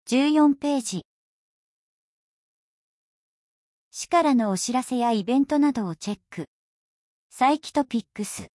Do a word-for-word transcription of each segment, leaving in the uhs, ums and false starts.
じゅうよんページ。市からのお知らせやイベントなどをチェック。サイキトピックス。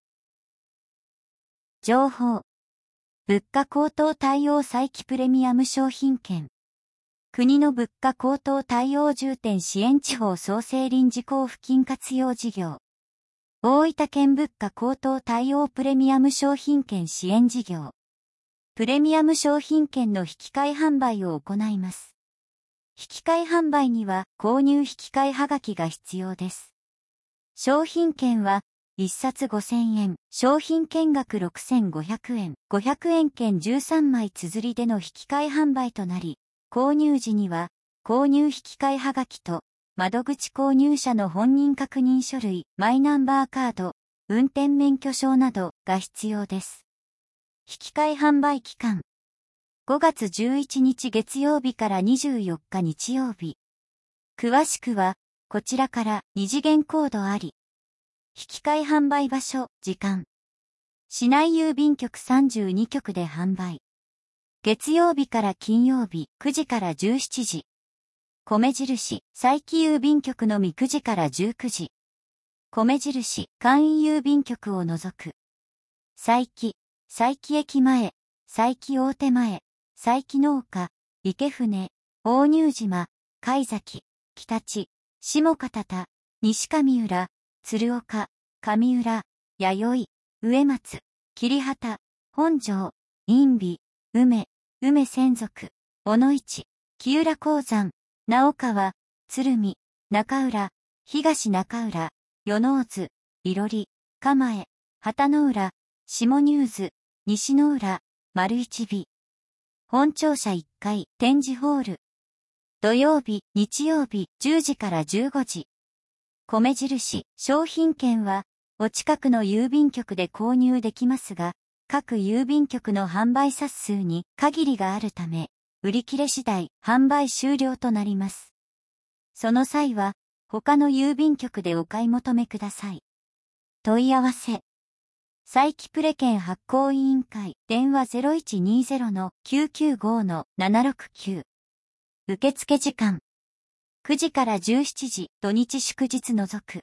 情報。物価高騰対応サイキプレミアム商品券。国の物価高騰対応重点支援地方創生臨時交付金活用事業。大分県物価高騰対応プレミアム商品券支援事業。プレミアム商品券の引き換え販売を行います。引き換え販売には購入引き換えはがきが必要です。商品券はいっさつごせんえん、商品券額ろくせんごひゃくえん、ごひゃくえん券じゅうさんまい綴りでの引き換え販売となり、購入時には購入引き換えはがきと窓口購入者の本人確認書類、マイナンバーカード、運転免許証などが必要です。引き換え販売期間。ごがつじゅういちにち月曜日からにじゅうよっか日曜日。詳しくは、こちらから二次元コードあり。引き換え販売場所、時間。市内郵便局さんじゅうにきょくで販売。月曜日から金曜日くじからじゅうしちじ。米印、佐伯郵便局のみくじからじゅうくじ。米印、簡易郵便局を除く。佐伯、佐伯駅前、佐伯大手前、佐伯農家、池船、大乳島、貝崎、北地、下片田、西上浦、鶴岡、上浦、弥生、植松、桐畑、本庄、因美、梅、梅専属、小野市、木浦鉱山、直川、鶴見、中浦、東中浦、与野津、いろり、蒲江、旗の浦、下入津、西の浦、丸一尾。本庁舎いっかい、展示ホール。土曜日、日曜日、じゅうじからじゅうごじ。米印、商品券は、お近くの郵便局で購入できますが、各郵便局の販売冊数に限りがあるため、売り切れ次第、販売終了となります。その際は、他の郵便局でお買い求めください。問い合わせ。佐伯プレ券発行委員会、電話 ゼロいちにゼロのきゅうきゅうごのななろくきゅう。受付時間。くじからじゅうしちじ、土日祝日除く。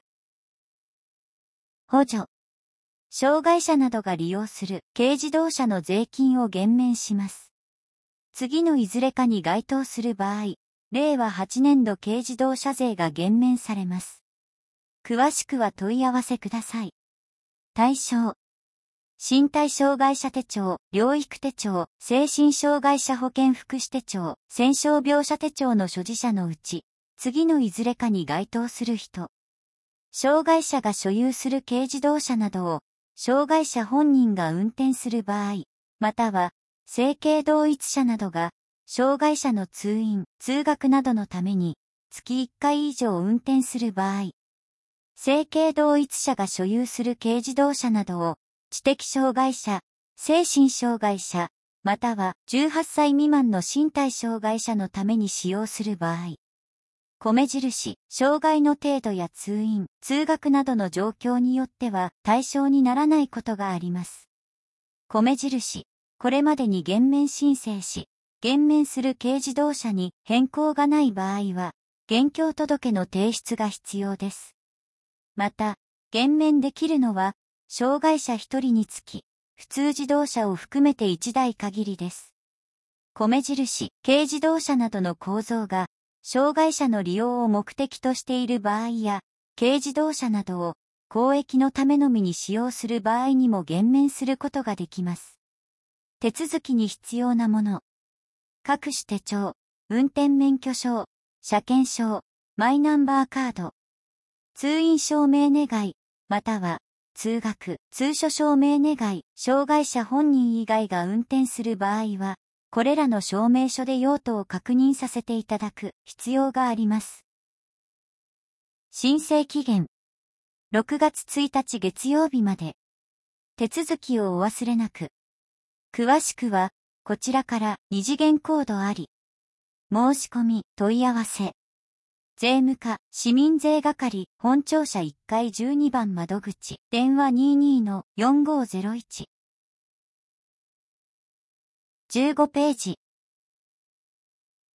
補助。障害者などが利用する軽自動車の税金を減免します。次のいずれかに該当する場合、れいわはちねんど軽自動車税が減免されます。詳しくは問い合わせください。対象。身体障害者手帳、療育手帳、精神障害者保健福祉手帳、戦傷病者手帳の所持者のうち、次のいずれかに該当する人。障害者が所有する軽自動車などを、障害者本人が運転する場合、または、生計同一者などが、障害者の通院、通学などのために、月いっかい以上運転する場合、生計同一者が所有する軽自動車などを、知的障害者、精神障害者、またはじゅうはっさい未満の身体障害者のために使用する場合、米印、障害の程度や通院、通学などの状況によっては対象にならないことがあります。米印、これまでに減免申請し、減免する軽自動車に変更がない場合は、減強届の提出が必要です。また、減免できるのは、障害者ひとりにつき、普通自動車を含めていちだい限りです。米印、軽自動車などの構造が、障害者の利用を目的としている場合や、軽自動車などを公益のためのみに使用する場合にも減免することができます。手続きに必要なもの。各種手帳、運転免許証、車検証、マイナンバーカード。通院証明願、または、通学、通所証明願、障害者本人以外が運転する場合は、これらの証明書で用途を確認させていただく必要があります。申請期限。ろくがつついたち月曜日まで。手続きをお忘れなく。詳しくは、こちらから二次元コードあり。申し込み、問い合わせ。税務課、市民税係、本庁舎いっかいじゅうにばん窓口、電話 にじゅうにのよんごーぜろいち。じゅうごページ。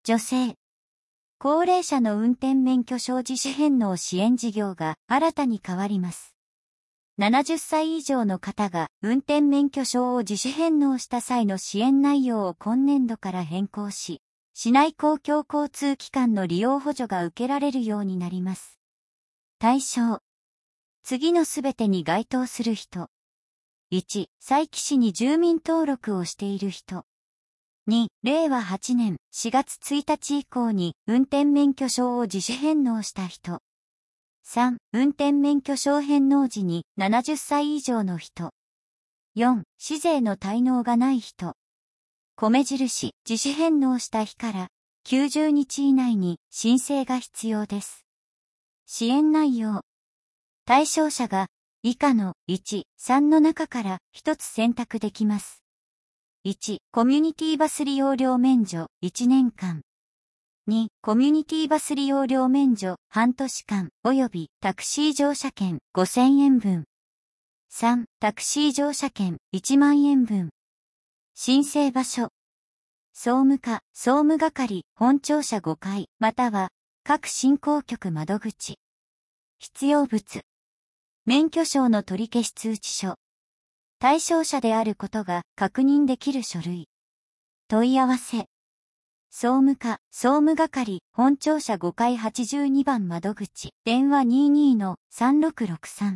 女性。高齢者の運転免許証自主返納支援事業が新たに変わります。ななじゅっさい以上の方が運転免許証を自主返納した際の支援内容を今年度から変更し、市内公共交通機関の利用補助が受けられるようになります。対象。次のすべてに該当する人。いち、佐伯市に住民登録をしている人。に、れいわはちねんしがつついたち以降に運転免許証を自主返納した人。さん、運転免許証返納時にななじゅっさい以上の人。よん、市税の滞納がない人。米印、自主返納した日からきゅうじゅうにち以内に申請が必要です。支援内容。対象者が以下のいち、さんの中からひとつ選択できます。いち、コミュニティバス利用料免除いちねんかん。に、コミュニティバス利用料免除半年間及びタクシー乗車券ごせんえんぶん。さん、タクシー乗車券いちまんえんぶん。申請場所。総務課、総務係、本庁舎ごかい、または各振興局窓口。必要物。免許証の取り消し通知書。対象者であることが確認できる書類。問い合わせ。総務課、総務係、本庁舎ごかいはちじゅうにばん窓口、電話 にじゅうにのさんろくろくさん。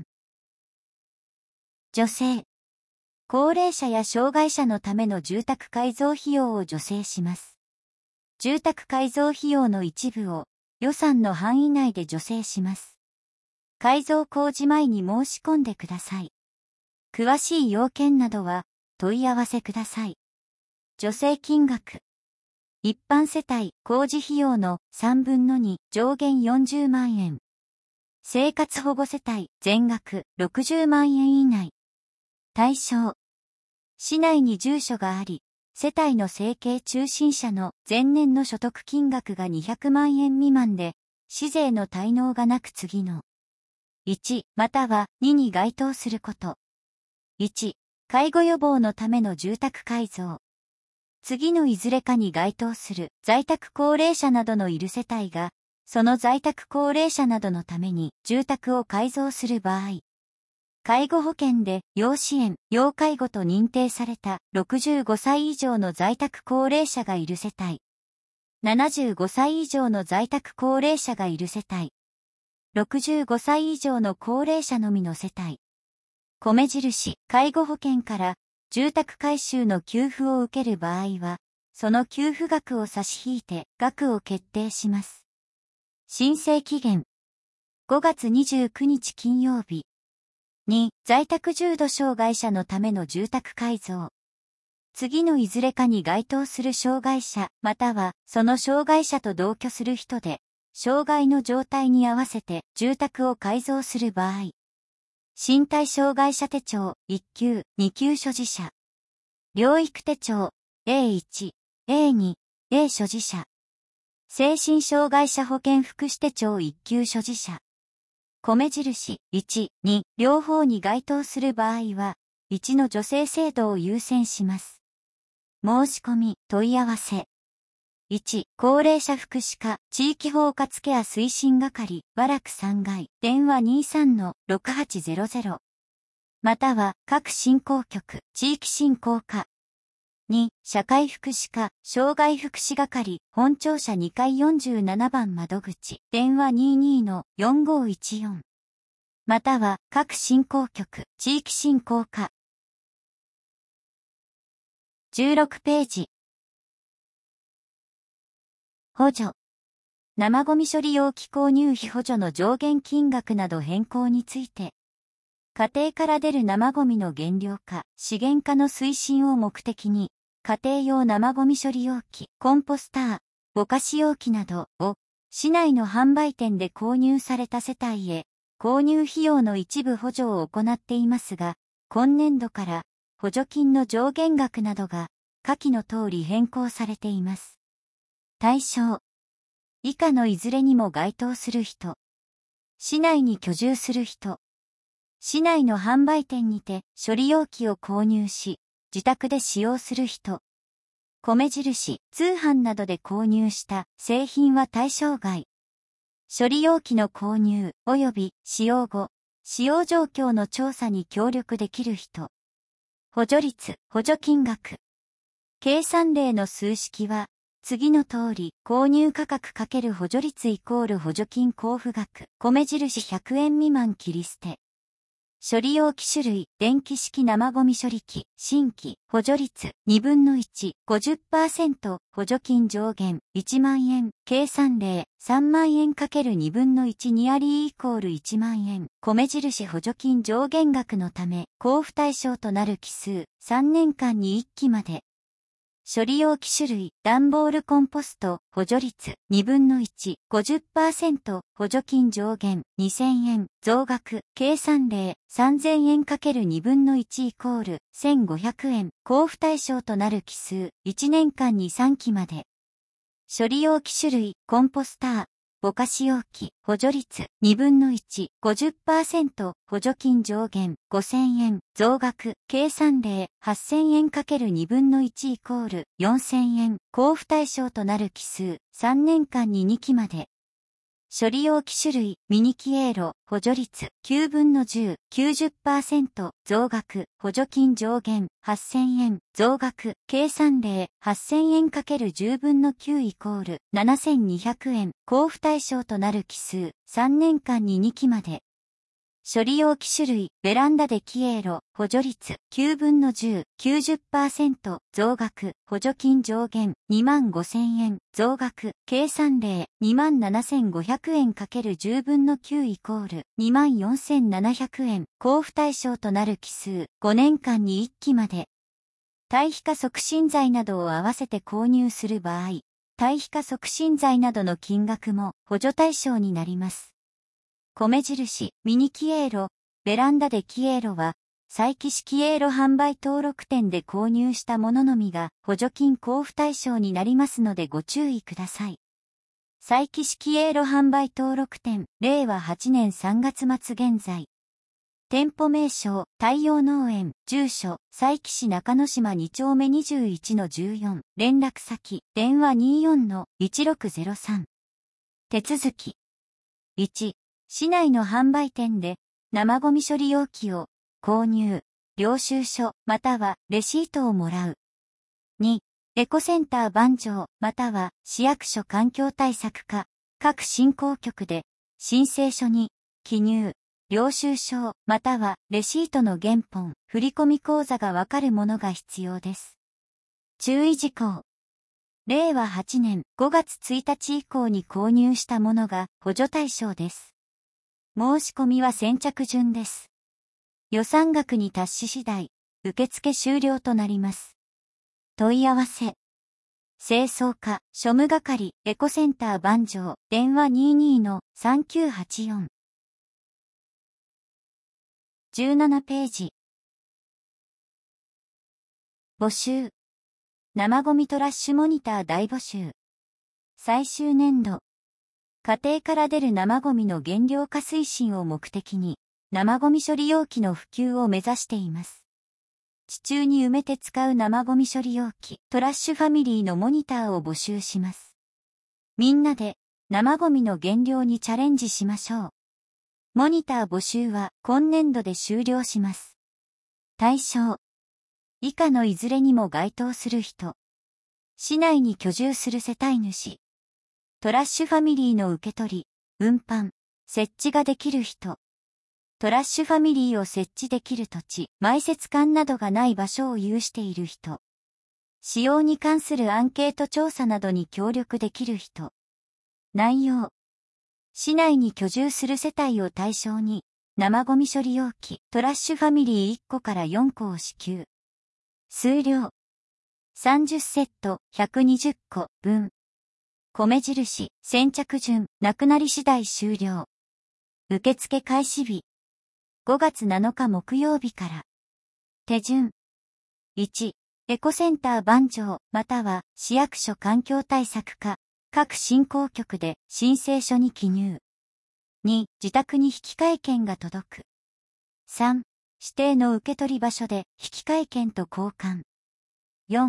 助成。高齢者や障害者のための住宅改造費用を助成します。住宅改造費用の一部を予算の範囲内で助成します。改造工事前に申し込んでください。詳しい要件などは問い合わせください。助成金額。一般世帯工事費用のさんぶんのに上限よんじゅうまんえん。生活保護世帯全額ろくじゅうまんえん以内。対象。市内に住所があり、世帯の生計中心者の前年の所得金額がにひゃくまんえん未満で、市税の滞納がなく次のいちまたはにに該当すること。いち、介護予防のための住宅改造。次のいずれかに該当する在宅高齢者などのいる世帯が、その在宅高齢者などのために住宅を改造する場合。介護保険で要支援、要介護と認定されたろくじゅうごさい以上の在宅高齢者がいる世帯。ななじゅうごさい以上の在宅高齢者がいる世帯。ろくじゅうごさい以上の高齢者のみの世帯。米印、介護保険から住宅改修の給付を受ける場合は、その給付額を差し引いて額を決定します。申請期限。ごがつにじゅうくにち金曜日。に、在宅重度障害者のための住宅改造。次のいずれかに該当する障害者、またはその障害者と同居する人で、障害の状態に合わせて住宅を改造する場合。身体障害者手帳いっきゅう、にきゅう所持者。療育手帳 エーいち、エーに、エー 所持者。精神障害者保健福祉手帳いっきゅう所持者。米印いち、に、両方に該当する場合は、いちの助成制度を優先します。申し込み、問い合わせ。いち、高齢者福祉課、地域包括ケア推進係、和楽さんがい、電話 にじゅうさんのろくはちゼロゼロ。または、各振興局、地域振興課。に、社会福祉課、障害福祉係、本庁舎にかいよんじゅうななばん窓口、電話 にじゅうにのよんごいちよん。または、各振興局、地域振興課。じゅうろくページ。補助。生ゴミ処理容器購入費補助の上限金額など変更について。家庭から出る生ゴミの減量化、資源化の推進を目的に、家庭用生ゴミ処理容器、コンポスター、ぼかし容器などを、市内の販売店で購入された世帯へ、購入費用の一部補助を行っていますが、今年度から補助金の上限額などが下記の通り変更されています。対象。以下のいずれにも該当する人。市内に居住する人。市内の販売店にて処理容器を購入し、自宅で使用する人。 米印、通販などで購入した製品は対象外。処理容器の購入及び使用後、使用状況の調査に協力できる人。補助率、補助金額。計算例の数式は、次の通り、購入価格×補助率イコール補助金交付額、米印ひゃくえん未満切り捨て。処理容器種類、電気式生ゴミ処理機、新規、補助率、にぶんのいち、ごじゅっパーセント、補助金上限、いちまんえん、計算例、さんまんえん×にぶんのいちニアリーイコールいちまんえん、米印補助金上限額のため、交付対象となる期数、さんねんかんにいっきまで。処理容器種類、段ボールコンポスト、補助率、にぶんのいち、ごじゅっパーセント、補助金上限、にせんえん、増額、計算例、さんぜんえん×にぶんのいちイコール、せんごひゃくえん、交付対象となる期数、いちねんかんにさんきまで。処理容器種類、コンポスター、ぼかし容器、補助率、にぶんのいち、ごじゅっパーセント、補助金上限、ごせんえん、増額、計算例、はっせんえん×にぶんのいちイコール、よんせんえん、交付対象となる期数、さんねんかんににきまで。処理容器種類、ミニキエーロ、補助率、きゅうぶんのじゅう、きゅうじゅっパーセント、増額、補助金上限、はっせんえん、増額、計算例、はっせんえん×じゅうぶんのきゅうイコール、ななせんにひゃくえん、交付対象となる期数、さんねんかんににきまで。処理容器種類、ベランダデキエーロ、補助率、きゅうぶんのじゅう、きゅうじゅっパーセント、増額、補助金上限、にまんごせんえん、増額、計算例、にまんななせんごひゃくえん×じゅうぶんのきゅうイコール、にまんよんせんななひゃくえん、交付対象となる期数、ごねんかんにいっきまで。堆肥化促進剤などを合わせて購入する場合、堆肥化促進剤などの金額も補助対象になります。米印、ミニキエーロ、ベランダデキエーロは、再起式エーロ販売登録店で購入したもののみが補助金交付対象になりますのでご注意ください。再起式エーロ販売登録店、れいわはちねんさんがつ末現在。店舗名称、太陽農園、住所、佐伯市中之島にちょうめにじゅういちのじゅうよん、連絡先、電話 にじゅうよんのいちろくゼロさん。手続き。いち、市内の販売店で生ゴミ処理容器を購入、領収書またはレシートをもらう。に、エコセンター番町または市役所環境対策課、各振興局で申請書に記入、領収書またはレシートの原本、振込口座がわかるものが必要です。注意事項。れいわはちねんごがつついたち以降に購入したものが補助対象です。申し込みは先着順です。予算額に達し次第、受付終了となります。問い合わせ。清掃課、庶務係、エコセンター番町、電話 にじゅうにのさんきゅうはちよん。じゅうななページ。募集。生ゴミトラッシュモニター大募集。最終年度。家庭から出る生ゴミの減量化推進を目的に、生ゴミ処理容器の普及を目指しています。地中に埋めて使う生ゴミ処理容器、トラッシュファミリーのモニターを募集します。みんなで生ゴミの減量にチャレンジしましょう。モニター募集は今年度で終了します。対象。以下のいずれにも該当する人。市内に居住する世帯主。トラッシュファミリーの受け取り、運搬、設置ができる人。トラッシュファミリーを設置できる土地、埋設管などがない場所を有している人。使用に関するアンケート調査などに協力できる人。内容。市内に居住する世帯を対象に、生ゴミ処理容器、トラッシュファミリーいっこからよんこを支給。数量。さんじゅっセット、ひゃくにじゅっこ分。米印、先着順、なくなり次第終了。受付開始日。ごがつなのか木曜日から。手順。いち、エコセンター番町または市役所環境対策課、各振興局で申請書に記入。に、自宅に引換券が届く。さん、指定の受け取り場所で引換券と交換。よん、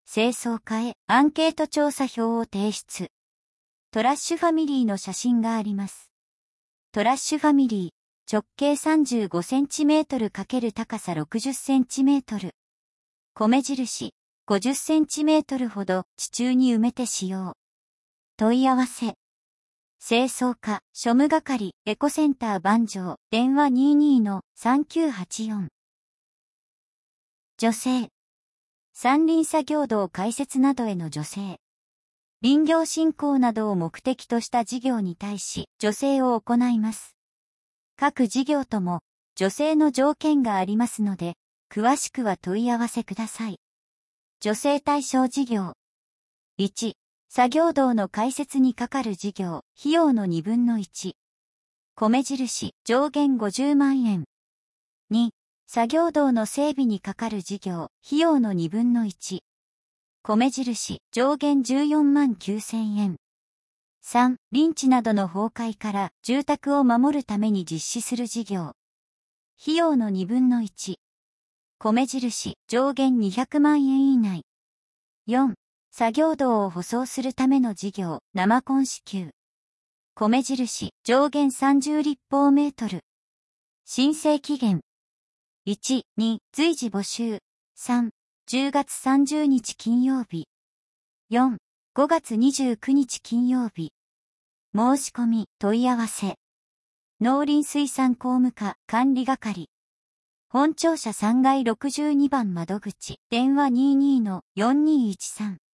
清掃課へアンケート調査票を提出。トラッシュファミリーの写真があります。トラッシュファミリー、直径 さんじゅうごセンチメートル× 高さ ろくじゅっセンチメートル。米印、ごじゅっセンチメートルほど地中に埋めて使用。問い合わせ。清掃課、庶務係、エコセンター番場、電話 にじゅうにのさんきゅうはちよん。女性。山林作業道開設などへの助成。林業振興などを目的とした事業に対し助成を行います。各事業とも助成の条件がありますので、詳しくは問い合わせください。助成対象事業。いち、作業道の開設にかかる事業、費用のにぶんのいち。米印、上限ごじゅうまんえん。に、作業道の整備にかかる事業、費用のにぶんのいち。米印、上限じゅうよんまんきゅうせんえん。さん、林地などの崩壊から住宅を守るために実施する事業。費用のにぶんのいち。米印、上限にひゃくまんえん以内。よん、作業道を舗装するための事業、生コン支給。米印、上限さんじゅう立方メートル。申請期限。いち、に、随時募集。さん、じゅうがつさんじゅうにち金曜日。よん、ごがつにじゅうくにち金曜日。申し込み、問い合わせ。農林水産工務課管理係。本庁舎さんがいろくじゅうにばん窓口、電話 にじゅうにのよんにいちさん。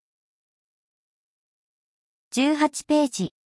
じゅうはちページ。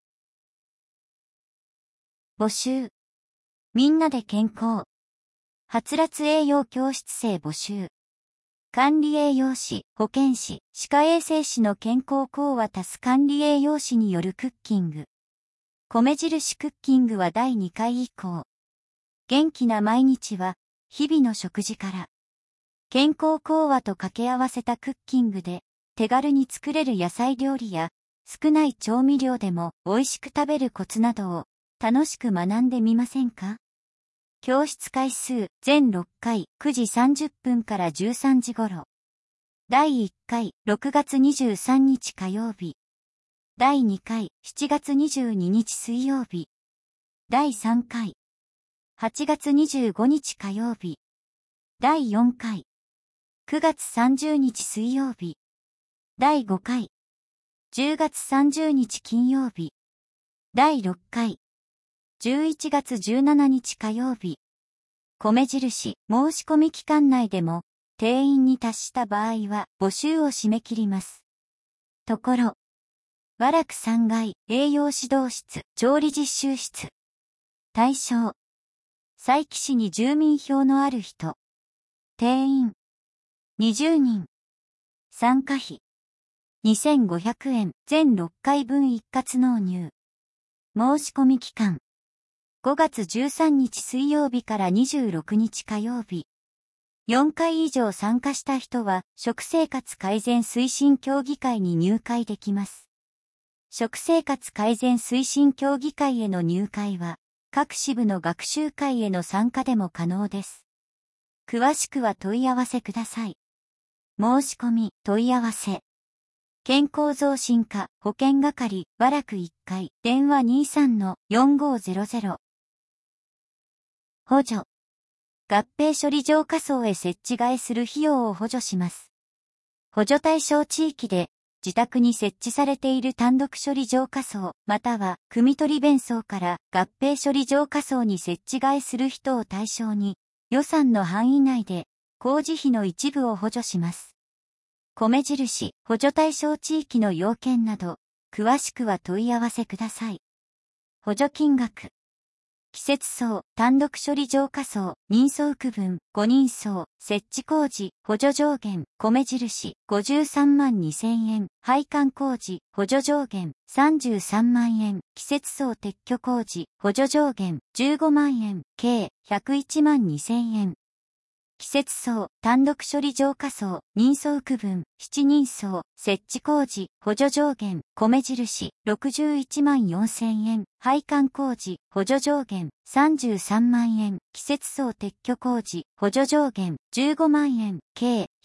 募集。みんなで健康。はつらつ栄養教室生募集。管理栄養士、保健師、歯科衛生士の健康講話足す管理栄養士によるクッキング。米印クッキングはだいにかい以降。元気な毎日は、日々の食事から。健康講話と掛け合わせたクッキングで、手軽に作れる野菜料理や、少ない調味料でも美味しく食べるコツなどを、楽しく学んでみませんか？教室回数全ろっかいくじさんじゅっぷんからじゅうさんじ頃。だいいっかいろくがつにじゅうさんにち火曜日。だいにかいしちがつにじゅうににち水曜日。だいさんかいはちがつにじゅうごにち火曜日。だいよんかいくがつさんじゅうにち水曜日。だいごかいじゅうがつさんじゅうにち金曜日。だいろっかいじゅういちがつじゅうしちにち火曜日。米印、申し込み期間内でも、定員に達した場合は募集を締め切ります。ところ。和楽さんがい栄養指導室、調理実習室。対象。佐伯市に住民票のある人。定員。にじゅうにん。参加費。にせんごひゃくえん、全ろっかいぶん一括納入。申し込み期間。ごがつじゅうさんにち水曜日からにじゅうろくにち火曜日。よんかい以上参加した人は、食生活改善推進協議会に入会できます。食生活改善推進協議会への入会は、各支部の学習会への参加でも可能です。詳しくは問い合わせください。申し込み、問い合わせ。健康増進課、保健係、和楽いっかい、電話 にじゅうさんのよんごーぜろぜろ。補助。合併処理場仮想へ設置替えする費用を補助します。補助対象地域で、自宅に設置されている単独処理場仮想、または、汲み取り弁装から合併処理場仮想に設置替えする人を対象に、予算の範囲内で、工事費の一部を補助します。米印、補助対象地域の要件など、詳しくは問い合わせください。補助金額。季節層、単独処理場仮想、人相区分、ごにん層、設置工事、補助上限、米印、ごじゅうさんまんにせんえん、配管工事、補助上限、さんじゅうさんまんえん、季節層撤去工事、補助上限、じゅうごまんえん、計、ひゃくいちまんにせんえん。季節層、単独処理場仮想、人相区分、しちにん層、設置工事、補助上限、米印、ろくじゅういちまんよんせんえん、配管工事、補助上限、さんじゅうさんまんえん、季節層撤去工事、補助上限、じゅうごまんえん、計、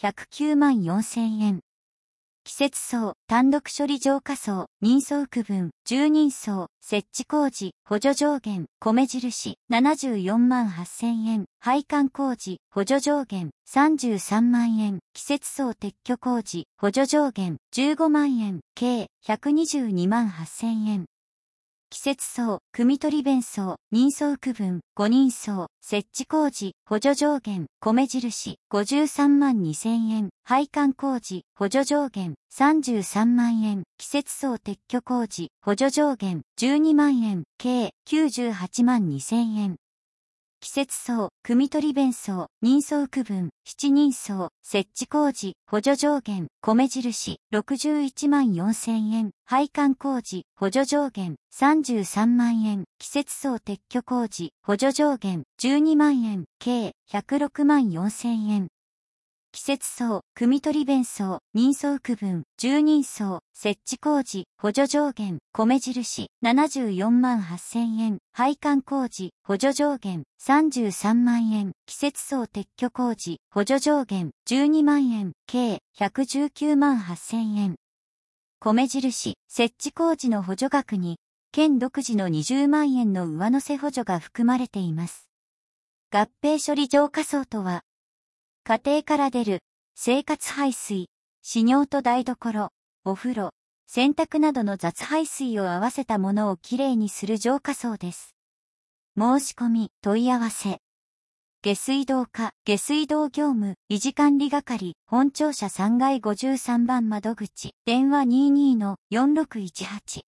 ひゃくきゅうまんよんせんえん。季節層、単独処理浄化層、人相区分、住人層、設置工事、補助上限、米印、ななじゅうよんまんはっせんえん、配管工事、補助上限、さんじゅうさんまんえん、季節層撤去工事、補助上限、じゅうごまんえん、計、ひゃくにじゅうにまんはっせんえん。季節層、汲み取り弁層、人相区分、ご人層、設置工事、補助上限、米印、ごじゅうさんまんにせんえん、配管工事、補助上限、さんじゅうさんまんえん、季節層撤去工事、補助上限、じゅうにまんえん、計、きゅうじゅうはちまんにせんえん。季節層、汲み取り弁層、人相区分、七人層、設置工事、補助上限、米印、ろくじゅういちまんよんせんえん、配管工事、補助上限、さんじゅうさんまんえん、季節層撤去工事、補助上限、じゅうにまんえん、計、ひゃくろくまんよんせんえん。季節層、汲み取り弁層、人相区分、住人層、設置工事、補助上限、米印、ななじゅうよんまんはっせんえん、配管工事、補助上限、さんじゅうさんまんえん、季節層撤去工事、補助上限、じゅうにまんえん、計、ひゃくじゅうきゅうまんはっせんえん。米印、設置工事の補助額に、県独自のにじゅうまんえんの上乗せ補助が含まれています。合併処理浄化層とは、家庭から出る生活排水、使用と台所、お風呂、洗濯などの雑排水を合わせたものをきれいにする浄化槽です。申し込み、問い合わせ。下水道課、下水道業務、維持管理係、本庁舎さんがいごじゅうさんばん窓口、電話 にじゅうに の よんろくいちはち。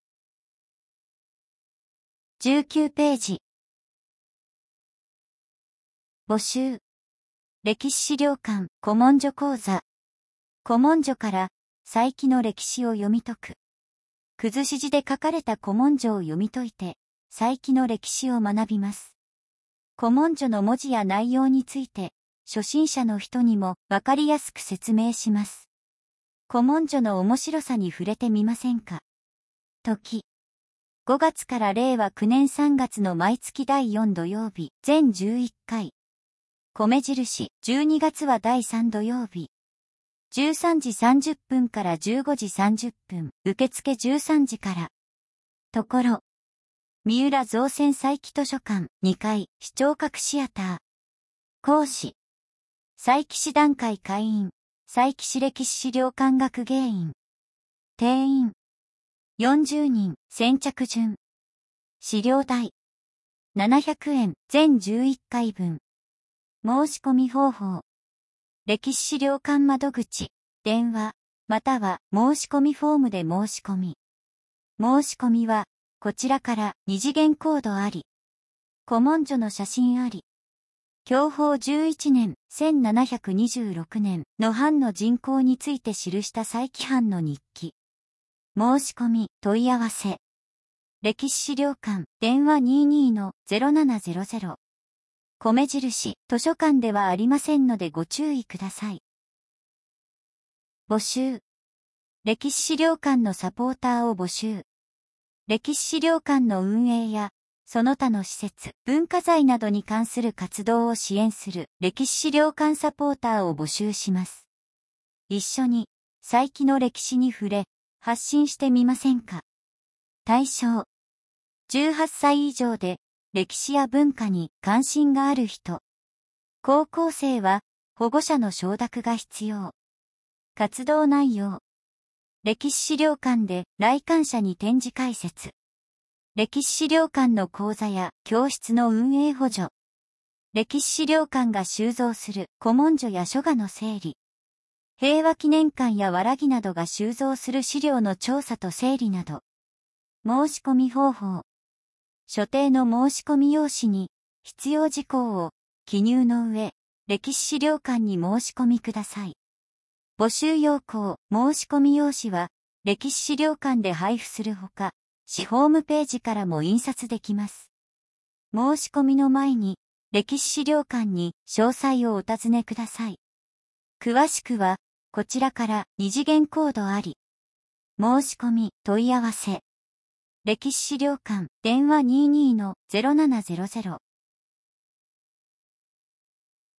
じゅうきゅうページ。募集。歴史資料館、古文書講座。古文書から、祭器の歴史を読み解く。崩し字で書かれた古文書を読み解いて、祭器の歴史を学びます。古文書の文字や内容について、初心者の人にもわかりやすく説明します。古文書の面白さに触れてみませんか？時。ごがつかられいわきゅうねんさんがつの毎月だいよん土曜日、全じゅういっかい。米印、じゅうにがつはだいさん土曜日。じゅうさんじさんじゅっぷんからじゅうごじさんじゅっぷん、受付じゅうさんじから。ところ。三浦造船祭器図書館、にかい、視聴覚シアター。講師。祭器師団会会員、祭器師歴史資料館学芸員。定員。よんじゅうにん、先着順。資料代。ななひゃくえん、全じゅういっかいぶん。申し込み方法。歴史資料館窓口、電話、または申し込みフォームで申し込み。申し込みは、こちらから二次元コードあり。古文書の写真あり。享保じゅういちねん、せんななひゃくにじゅうろくねんの藩の人口について記した祭器藩の日記。申し込み、問い合わせ。歴史資料館、電話 にじゅうに の ゼロななゼロゼロ。米印、図書館ではありませんのでご注意ください。募集。歴史資料館のサポーターを募集。歴史資料館の運営や、その他の施設、文化財などに関する活動を支援する歴史資料館サポーターを募集します。一緒に、祭器の歴史に触れ、発信してみませんか？対象。じゅうはっさい以上で、歴史や文化に関心がある人。高校生は保護者の承諾が必要。活動内容。歴史資料館で来館者に展示解説。歴史資料館の講座や教室の運営補助。歴史資料館が収蔵する古文書や書画の整理。平和記念館やわらぎなどが収蔵する資料の調査と整理など。申し込み方法。所定の申し込み用紙に必要事項を記入の上、歴史資料館に申し込みください。募集要項、申し込み用紙は歴史資料館で配布するほか、市ホームページからも印刷できます。申し込みの前に歴史資料館に詳細をお尋ねください。詳しくはこちらから二次元コードあり。申し込み、問い合わせ。歴史資料館、電話 にじゅうに の ゼロななゼロゼロ。